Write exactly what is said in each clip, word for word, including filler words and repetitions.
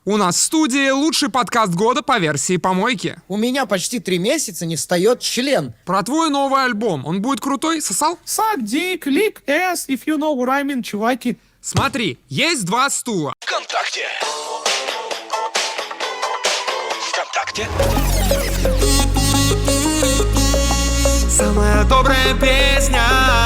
У нас в студии лучший подкаст года по версии помойки. У меня почти три месяца не встает член. Про твой новый альбом. Он будет крутой, сосал? Suck dick, lick ass, if you know what I mean, чуваки. Смотри, есть два стула. ВКонтакте. ВКонтакте. Самая добрая песня.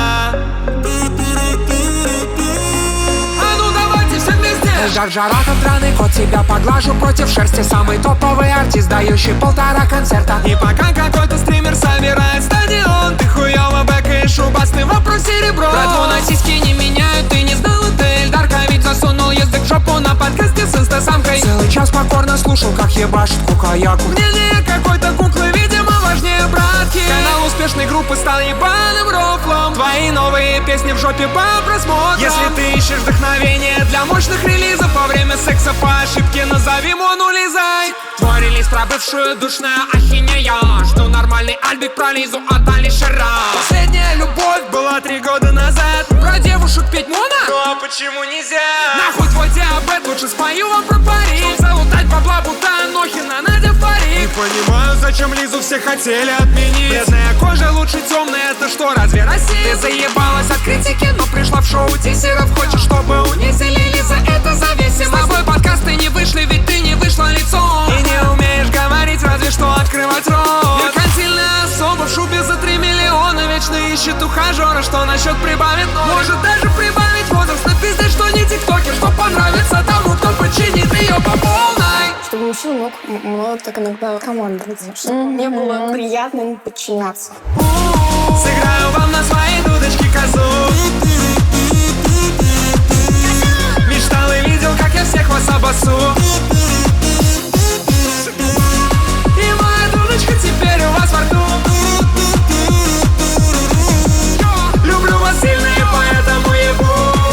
Эльдар Жарахов, драный кот, тебя поглажу против шерсти. Самый топовый артист, дающий полтора концерта. И пока какой-то стример собирает стадион, ты хуёво бэкаешь убастый вопрос серебро. Братву на сиськи не меняют, ты не знал это. Эльдар Ковид засунул язык в жопу на подкасте с инстасамкой. Целый час покорно слушал, как ебашит кукаяку. Мнение какой-то куклы, видимо, важнее братки. Канал успешной группы стал ебаным рофлом. Твои новые песни в жопе по просмотрам. Если ты ищешь вдохновение для мощных релизов во время секса по ошибке, назови Мону Лизой. Твой релиз про бывшую душная ахинея. Жду нормальный альбик про Лизу от Алишера. Последняя любовь была три года назад. Про девушек петь моно? Ну а почему нельзя? Нахуй твой диабет, лучше спою вам про Париж. Чтоб залутать бабла, будто Анохина, Надя в парик. Не понимаю, зачем Лизу все хотели отменить. Бледная кожа лучше темная, это что, разве Россия? Ты заебалась от критики, но пришла в шоу тизеров. Хочешь, чтобы унизили Лиза, это зависимо. С тобой подкасты не вышли, ведь ты не вышла лицом. И не умеешь говорить, разве что открывать рот. Меркантильная особа в шубе за три миллиона вечно ищет ухажера. Что насчет прибавит ноль? Может даже прибавить возраст, написать, что не тиктокер. Что понравится тому, кто починит ее по полной. Чтобы мужчина мог мной так иногда командовать, чтобы мне было приятно им подчиняться. Сыграю вам на своей дудочке козу. Мечтал и видел, как я всех вас обоссу. И моя дудочка теперь у вас во рту. Люблю вас сильно и поэтому ебу.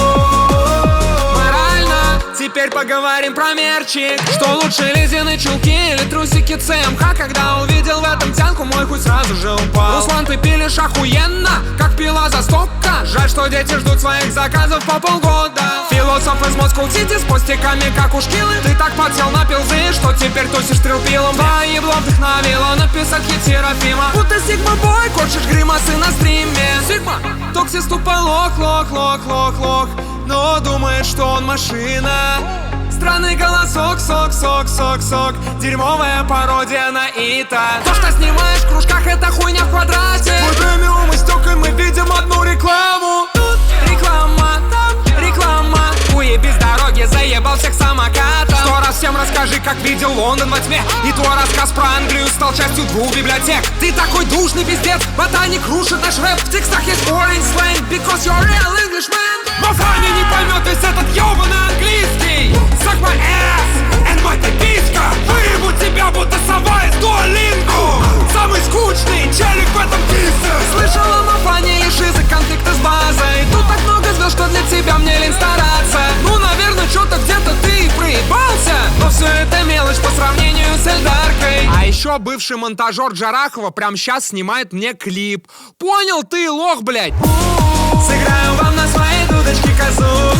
Морально. Теперь поговорим про мерчик. Что лучше, лизины чулки или трусики ЦМХ? Когда увидел в этом тянку, мой хуй сразу же упал. Руслан, ты пилишь охуенно, как пила за стопка. Жаль, что дети ждут своих заказов по полгода. Философ из Москвы Сити с постиками, как у шкилы. Ты так подсел на пилзы, что теперь тусишь трилпилом. Да, ебло вдохновило написать хит Серафима. Будто Сигма-бой, корчишь гримасы на стриме. Сигма, Токсис тупо лох, лох, лох, лох, лох. Но думает, что он машина. Странный голосок, сок, сок, сок, сок. Дерьмовая пародия на Ита. То, что снимаешь в кружках, это хуйня в квадрате. Мой премиум истек, и мы видим одну рекламу. Тут реклама, там реклама. Уебись дороги, заебал всех самокатом. Сто раз всем расскажи, как видел Лондон во тьме. И твой рассказ про Англию стал частью двух библиотек. Ты такой душный пиздец, ботаник крушит наш рэп. В текстах есть orange slang, because you're a real Englishman. Но Фаня не поймет весь этот ёбаный английский. Suck my ass, and мать писька. Выебу тебя, будто сова из Дуолингу. Самый скучный челик в этом дисе. Слышала на фане и шизы, конфликты с базой. Тут так много звезд, что для тебя мне лень стараться. Ну, наверное, что-то где-то ты и проебался. Но все это мелочь по сравнению с Эльдаркой. А еще бывший монтажер Джарахова прямо сейчас снимает мне клип. Понял ты, лох, блядь? Сыграю вам на своей дудочке козу.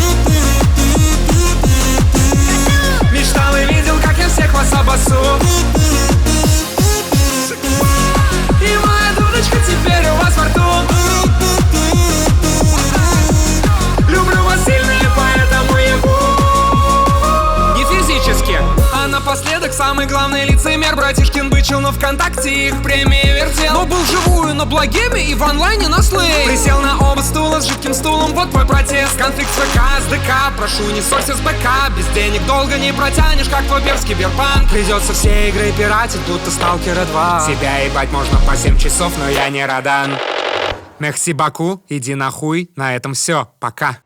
Мечтал и видел, как я всех вас обоссу. И моя дудочка теперь у вас во рту. Люблю вас сильно и поэтому ебу. Не физически, а напоследок самый главный лицемер. Братишкин бычил, но ВКонтакте их премии вертел. Но был вживую на благеме и в онлайне на слей. Присел на оба стула с жидким стулом, вот твой протест. Конфликт с ВК, с ДК, прошу не ссорься с БК. Без денег долго не протянешь, как твой перский киберпанк. Придется все игры пиратить, будто Сталкера два. Тебя ебать можно по семь часов, но я не Радан. Мехси Баку, иди нахуй, на этом все, пока.